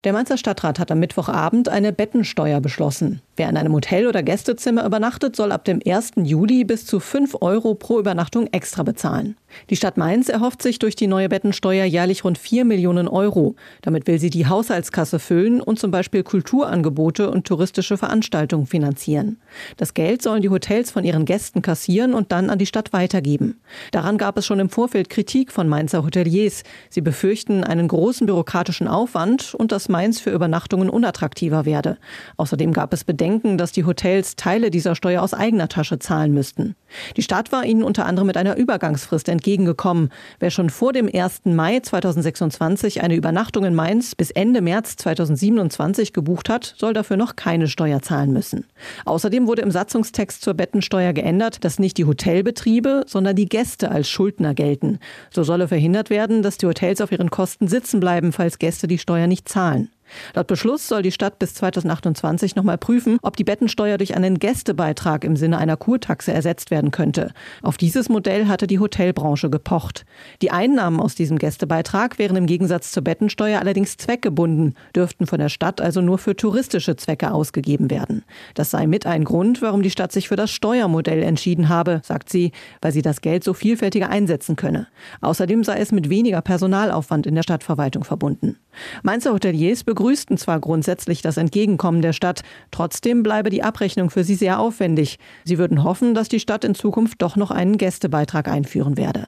Der Mainzer Stadtrat hat am Mittwochabend eine Bettensteuer beschlossen. Wer in einem Hotel oder Gästezimmer übernachtet, soll ab dem 1. Juli bis zu 5 € pro Übernachtung extra bezahlen. Die Stadt Mainz erhofft sich durch die neue Bettensteuer jährlich rund 4 Millionen €. Damit will sie die Haushaltskasse füllen und zum Beispiel Kulturangebote und touristische Veranstaltungen finanzieren. Das Geld sollen die Hotels von ihren Gästen kassieren und dann an die Stadt weitergeben. Daran gab es schon im Vorfeld Kritik von Mainzer Hoteliers. Sie befürchten einen großen bürokratischen Aufwand und dass Mainz für Übernachtungen unattraktiver werde. Außerdem gab es Bedenken, dass die Hotels Teile dieser Steuer aus eigener Tasche zahlen müssten. Die Stadt war ihnen unter anderem mit einer Übergangsfrist entgegengekommen. Wer schon vor dem 1. Mai 2026 eine Übernachtung in Mainz bis Ende März 2027 gebucht hat, soll dafür noch keine Steuer zahlen müssen. Außerdem wurde im Satzungstext zur Bettensteuer geändert, dass nicht die Hotelbetriebe, sondern die Gäste als Schuldner gelten. So solle verhindert werden, dass die Hotels auf ihren Kosten sitzen bleiben, falls Gäste die Steuer nicht zahlen. Laut Beschluss soll die Stadt bis 2028 nochmal prüfen, ob die Bettensteuer durch einen Gästebeitrag im Sinne einer Kurtaxe ersetzt werden könnte. Auf dieses Modell hatte die Hotelbranche gepocht. Die Einnahmen aus diesem Gästebeitrag wären im Gegensatz zur Bettensteuer allerdings zweckgebunden, dürften von der Stadt also nur für touristische Zwecke ausgegeben werden. Das sei mit ein Grund, warum die Stadt sich für das Steuermodell entschieden habe, sagt sie, weil sie das Geld so vielfältiger einsetzen könne. Außerdem sei es mit weniger Personalaufwand in der Stadtverwaltung verbunden. Mainzer Hoteliers begrüßten zwar grundsätzlich das Entgegenkommen der Stadt, trotzdem bleibe die Abrechnung für sie sehr aufwendig. Sie würden hoffen, dass die Stadt in Zukunft doch noch einen Gästebeitrag einführen werde.